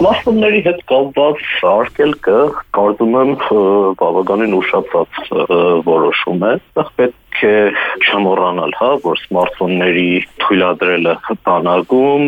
Սմարթֆոնների հետ կապված արգելքը կարծում եմ բավականին ուշացած որոշում է, պետք է չմոռանալ, որ սմարթֆոնների թույլատրելը բանակում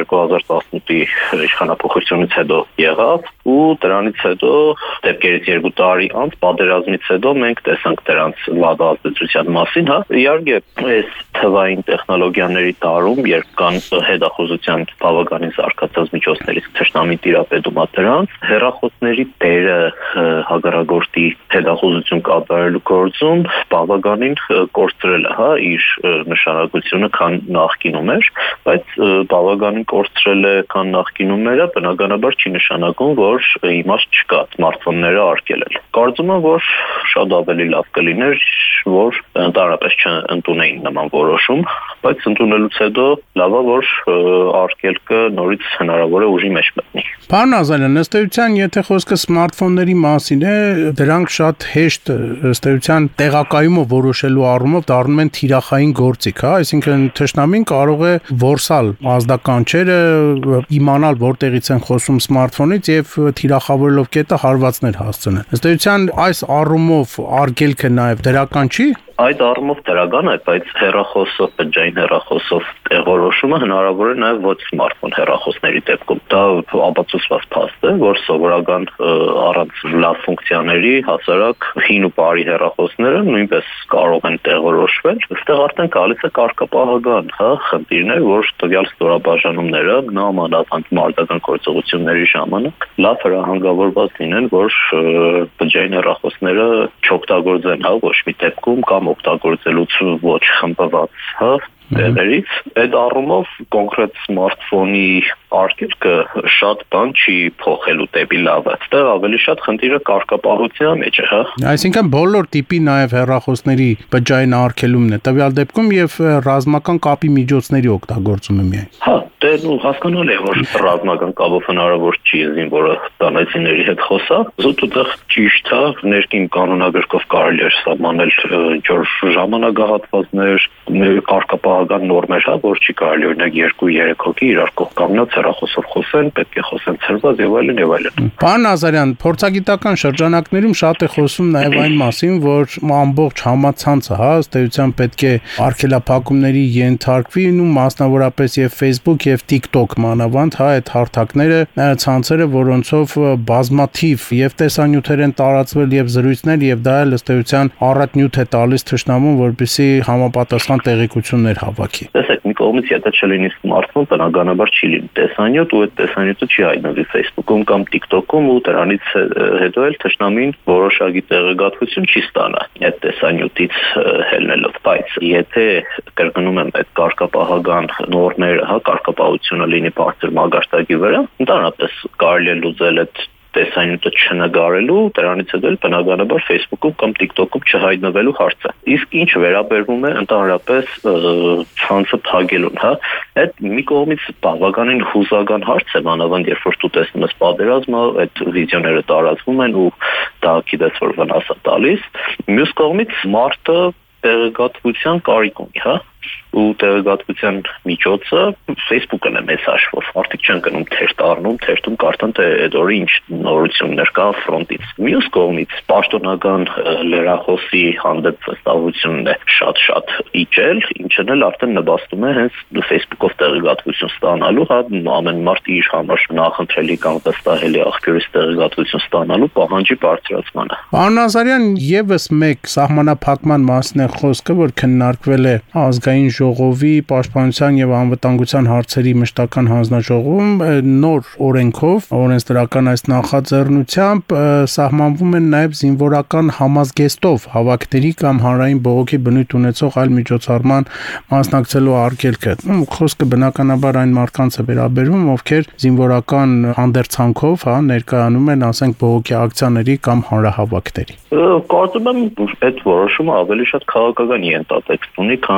2018-ի իշխանափոխությունից հետո եղավ ու դրանից հետո դեպքերից 2 տարի անց պատերազմից հետո մենք տեսանք դրանց վատ ազդեցության մասին, իհարկե այս թվային տեխնոլոգիաների տարում, երբ կան հետախուզության բավականին զարգացած միջոցներից թշնամի տիրապետում է դրանց, հեռախոսների դերը հակառակորդի հետախուզություն կատարելու գործում բավականին կորցրել է իր նշանակությունը, քան նախկինում էր, բայց բավականին կորցրել է, քան նախկինում էր, բնականաբար չի նշանակում, որ իմաստ չկա սմարթֆոնները արգելել։ Կարծում եմ, որ շատ ավելի լավ կլիներ, որ ընդհանրապես չընդունեին նման որոշում, բայց ընդունելուց հետո լավ է, որ արգելքը նորից հնարավոր է ուժի մեջ մտնի։ Պարոն Ազարյան, ըստ էության, եթե խոսքը սմարթֆոնների մասին է, դրանք շատ հեշտ ըստ էության տեղակայումով որոշելու առումով դառնում են թիրախային գործիք, այսինքն թշնամին կարող է որսալ ազդականչերը, իմանալ որտեղից են խոսում սմարթֆոնից եւ թիրախավորելով կետը հարվածներ հասցնել։ Ըստ էության, այս առումով արգելքը նաեւ դրական չի։ Այդ առումով դրական է, բայց հեռախոսով, բջջային հեռախոսով տեղորոշումը հնարավոր է նաև ոչ սմարթֆոն հեռախոսների դեպքում։ Դա ապացուցված փաստ է, որ սովորական առանց լավ ֆունկցիաների հասարակ հին ու բարի հեռախոսները նույնպես կարող են տեղորոշվել։ Այստեղ արդեն գալիս է կարգապահական խնդիրներ, որ տվյալ ստորաբաժանումները նամանավանդ մարտական գործողությունների ժամանակ լավ հրահանգավորված լինեն, որ բջջային հեռախոսները չօգտագործեն ոչ մի դեպքում կամ օգտագործելուց ոչ խմբված տեղերից, այդ առումով կոնկրետ սմարթֆոնի արգելքը շատ բան չի փոխելու դեպի լավը։ Այստեղ ավելի շատ խնդիրը կարգապահության մեջ է, Այսինքն բոլոր տիպի նաև հեռախոսների բջջային արգելումն է, տվյալ դեպքում եւ ռազմական կապի միջոցների օգտագործումը միայն։ Դե հասկանալի է, որ ռազմական կապով հնարավոր չի զինվորը տնեցիների հետ խոսա, զուտուտեղ ճիշտ է, ներքին կանոնագրքով կարելի է սահմանել ինչ-որ ժամանակահատվածներ, կարգապահական նորմեր, որ չի կարելի օրինակ 2-3 հոգի իրար կողք կանգնած հեռախոսով խոսեն, պետք է խոսեն ցրված եւ այլն եւ այլն։ Պարոն Ազարյան, փորձագիտական շրջանակներում շատ է խոսում նաեւ այն մասին, որ ամբողջ համացանցը, ըստ էության պետք է արգելափակումների ենթարկվի, ու մասնավորապես եւ Facebook եւ TikTok մանավանդ, այդ հարթակները, ցանցերը, որոնցով բազմաթիվ եւ տեսանյութեր են տարածվել եւ զրույցներ եւ դա էլ ըստ էության առատնյութ է տալիս թշնամուն, որպեսզի համապատասխան տեղեկություններ հավաքի։ Տեսեք, մի կողմից եթե չլինի սմարթֆոն, բնականաբար չի լինի տեսանյութ ու այդ տեսանյութը չի հայտնվի Facebook-ում կամ TikTok-ում ու դրանից հետո էլ թշնամին որոշակի տեղեկատվություն չի ստանա այդ տեսանյութից ելնելով, բայց եթե կրկնում եմ այդ կարգապահական նորմերը, կարգապահությունը լինի բարձր մագարտակի վրա, ընդհանրապես կարելի է լուծել այդ տեսանյութը չնկարելու, դրանից հետո էլ բնականաբար Facebook-ում կամ TikTok-ում չհայտնվելու հարցը։ Իսկ ինչ վերաբերվում է ընդհանրապես ցանցը փակելուն, այդ մի կողմից բավականին հուզական հարց է, մանավանդ երբ որ դու տեսնում ես պատերազմը, այդ վիդեոները տարածվում են ու դա գիտես որ վնաս է տալիս։ Մյուս կողմից մարդը տեղեկատվության կարիք ունի, ու տեղեկատվության միջոցը Facebook-ն է մեծ հաշվով։ Արդյոք չեն գնում թերթ առնում, թերթում կարդան թե այդ օրը ինչ նորություններ կա ֆրոնտից։ Մյուս կողմից պաշտոնական լրահոսի հանդեպ վստահությունն է շատ իջել, ինչն էլ արդեն նպաստում է հենց Facebook-ով տեղեկատվություն ստանալու, ամեն մարդ իր համար նախընտրելի կամ վստահելի աղբյուրից տեղեկատվություն ստանալու պահանջի բարձրացմանը։ Պարոն Ազարյան, եւս մեկ սահմանափակման մասին է խոսքը, որ քննարկվել է ազգային ժողովի պաշտպանության եւ անվտանգության հարցերի մշտական հանձնաժողովում նոր օրենքով, օրենսդրական այս նախաձեռնությամբ սահմանվում են նաեւ զինվորական համազգեստով հավաքների կամ հանրային բողոքի բնույթ ունեցող այլ միջոցառման մասնակցելու արգելքը։ Խոսքը բնականաբար այն մարդկանց է վերաբերվում, ովքեր զինվորական հանդերձանքով ներկայանում են, ասենք, բողոքի ակցիաների կամ հանրահավաքների։ Կարծում եմ այդ որոշումը ավելի շատ քաղաքական ենթատեքստ ունի, քան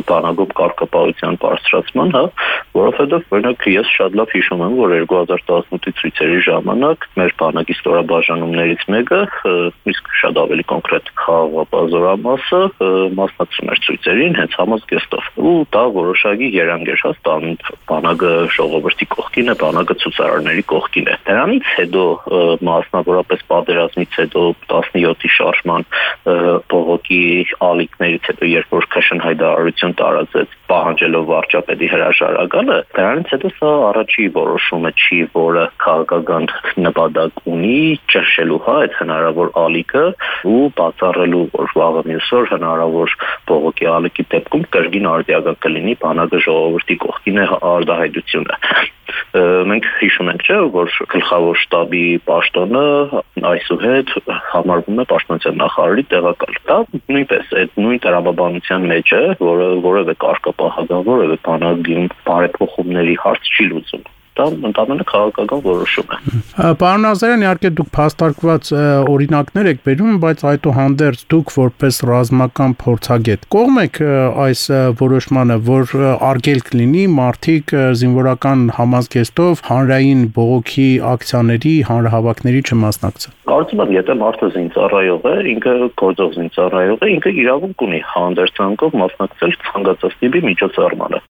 բանակում կարգապահության բարձրացման, հա, որովհետև օրինակ ես շատ լավ հիշում եմ, որ 2018-ի ցույցերի ժամանակ մեր բանակի ստորաբաժանումներից մեկը, իսկ շատ ավելի կոնկրետ խաղապազորամասը մասնակցում էր ցույցերին հենց համազգեստով։ Ու դա որոշակի երանգ էր հաստանում, բանակը ժողովրդի կողքին է, բանակը ցուցարարների կողքին է։ Դրանից հետո մասնավորապես պատերազմից հետո 17-ի շարժման բողոքի ալիքներից հետո երբ որ Քաշան հայտարարություն տարածեց պահանջելով վարչապետի հրաժարականը, դրանից հետո սա առաջի որոշումը չի, որը քաղաքական նպատակ ունի ճնշելու այդ հնարավոր ալիքը ու բացառելու, որ վաղը մյուս օր հնարավոր բողոքի ալիքի դեպքում կրկին արդիական կլինի բանակը ժողովրդի կողքին է արտահայտությունը։ Մենք հիշում ենք, չէ, որ գլխավոր շտաբի պաշտոնը այսուհետ համարվում է պաշտպանության նախարարի տեղակալ։ Դա նույնպես այդ նույն տրամաբանության մեջ է, որը որևէ կարգապահական, որևէ բանակի բարեփոխումների հարց չի լուծում։ Դա ընդամենը քաղաքական որոշում է։ Պարոն Ազարյան, իհարկե դուք փաստարկված օրինակներ եք բերում, բայց այդուհանդերձ դուք որպես ռազմական փորձագետ կողմ եք այս որոշմանը, որ արգելք լինի մարդիկ զինվորական համազգեստով հանրային բողոքի ակցիաների, հանրահավաքների չմասնակցեն։ Կարծում եմ, եթե մարդը զինծառայող է, ինքը գործող զինծառայող է, ինքը իրավունք ունի հանդերձանքով մասնակցել ցանկացած տիպի միջոցառմանը։